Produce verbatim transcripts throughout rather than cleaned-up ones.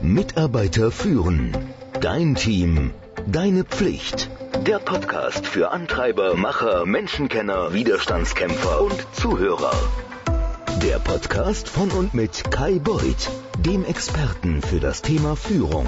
Mitarbeiter führen. Dein Team, deine Pflicht. Der Podcast für Antreiber, Macher, Menschenkenner, Widerstandskämpfer und Zuhörer. Der Podcast von und mit Kai Beuth, dem Experten für das Thema Führung.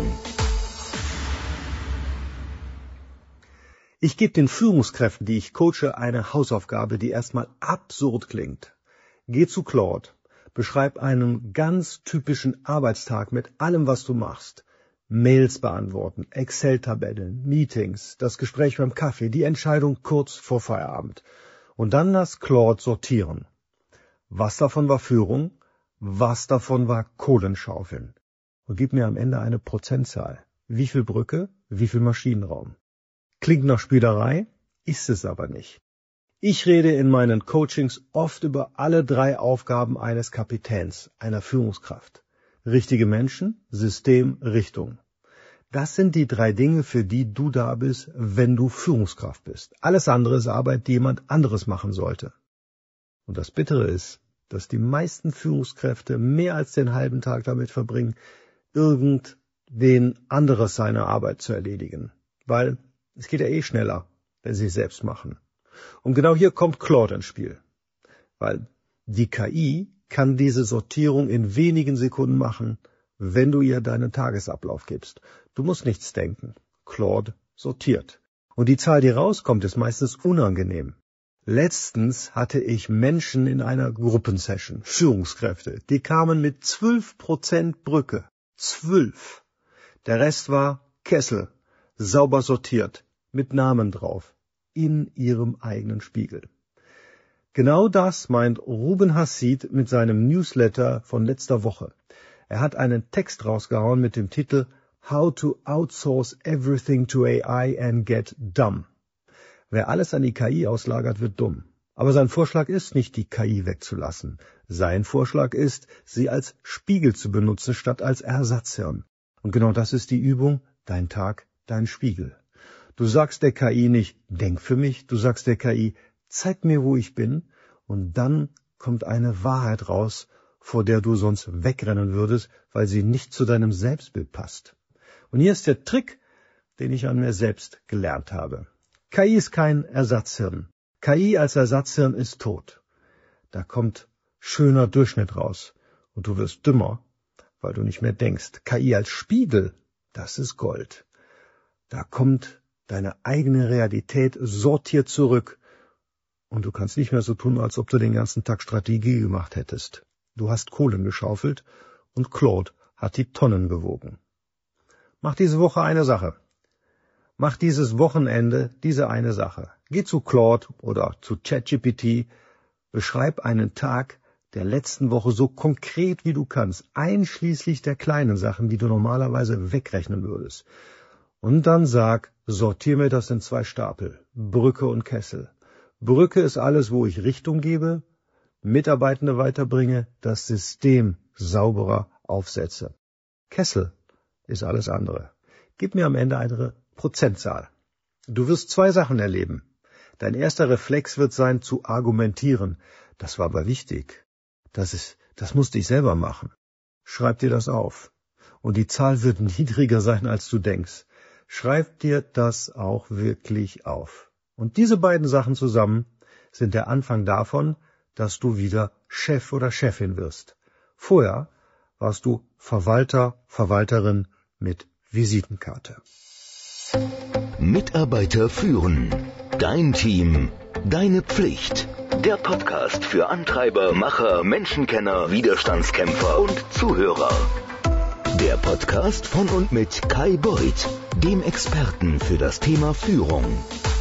Ich gebe den Führungskräften, die ich coache, eine Hausaufgabe, die erstmal absurd klingt. Geh zu Claude, beschreib einen ganz typischen Arbeitstag mit allem, was du machst. Mails beantworten, Excel-Tabellen, Meetings, das Gespräch beim Kaffee, die Entscheidung kurz vor Feierabend. Und dann lass Claude sortieren. Was davon war Führung? Was davon war Kohlenschaufeln? Und gib mir am Ende eine Prozentzahl. Wie viel Brücke? Wie viel Maschinenraum? Klingt nach Spielerei, ist es aber nicht. Ich rede in meinen Coachings oft über alle drei Aufgaben eines Kapitäns, einer Führungskraft. Richtige Menschen, System, Richtung. Das sind die drei Dinge, für die du da bist, wenn du Führungskraft bist. Alles andere ist Arbeit, die jemand anderes machen sollte. Und das Bittere ist, dass die meisten Führungskräfte mehr als den halben Tag damit verbringen, irgendwen anderes seine Arbeit zu erledigen. Weil es geht ja eh schneller, wenn sie es selbst machen. Und genau hier kommt Claude ins Spiel. Weil die K I kann diese Sortierung in wenigen Sekunden machen, wenn du ihr deinen Tagesablauf gibst. Du musst nichts denken. Claude sortiert. Und die Zahl, die rauskommt, ist meistens unangenehm. Letztens hatte ich Menschen in einer Gruppensession, Führungskräfte, die kamen mit zwölf Prozent Brücke. Zwölf. Der Rest war Kessel, sauber sortiert, mit Namen drauf, in ihrem eigenen Spiegel. Genau das meint Ruben Hassid mit seinem Newsletter von letzter Woche. Er hat einen Text rausgehauen mit dem Titel How to Outsource Everything to A I and Get Dumb. Wer alles an die K I auslagert, wird dumm. Aber sein Vorschlag ist nicht, die K I wegzulassen. Sein Vorschlag ist, sie als Spiegel zu benutzen, statt als Ersatzhirn. Und genau das ist die Übung, dein Tag, dein Spiegel. Du sagst der K I nicht, denk für mich, du sagst der K I, zeig mir, wo ich bin, und dann kommt eine Wahrheit raus, vor der du sonst wegrennen würdest, weil sie nicht zu deinem Selbstbild passt. Und hier ist der Trick, den ich an mir selbst gelernt habe. K I ist kein Ersatzhirn. K I als Ersatzhirn ist tot. Da kommt schöner Durchschnitt raus und du wirst dümmer, weil du nicht mehr denkst. K I als Spiegel, das ist Gold. Da kommt deine eigene Realität sortiert zurück und du kannst nicht mehr so tun, als ob du den ganzen Tag Strategie gemacht hättest. Du hast Kohlen geschaufelt und Claude hat die Tonnen gewogen. Mach diese Woche eine Sache. Mach dieses Wochenende diese eine Sache. Geh zu Claude oder zu ChatGPT, beschreib einen Tag der letzten Woche so konkret wie du kannst, einschließlich der kleinen Sachen, die du normalerweise wegrechnen würdest. Und dann sag, sortier mir das in zwei Stapel, Brücke und Kessel. Brücke ist alles, wo ich Richtung gebe, Mitarbeitende weiterbringe, das System sauberer aufsetze. Kessel ist alles andere. Gib mir am Ende eine Prozentzahl. Du wirst zwei Sachen erleben. Dein erster Reflex wird sein, zu argumentieren. Das war aber wichtig. Das ist, das musste ich selber machen. Schreib dir das auf. Und die Zahl wird niedriger sein, als du denkst. Schreib dir das auch wirklich auf. Und diese beiden Sachen zusammen sind der Anfang davon, dass du wieder Chef oder Chefin wirst. Vorher warst du Verwalter, Verwalterin mit Visitenkarte. Mitarbeiter führen. Dein Team, deine Pflicht. Der Podcast für Antreiber, Macher, Menschenkenner, Widerstandskämpfer und Zuhörer. Der Podcast von und mit Kai Beuth, dem Experten für das Thema Führung.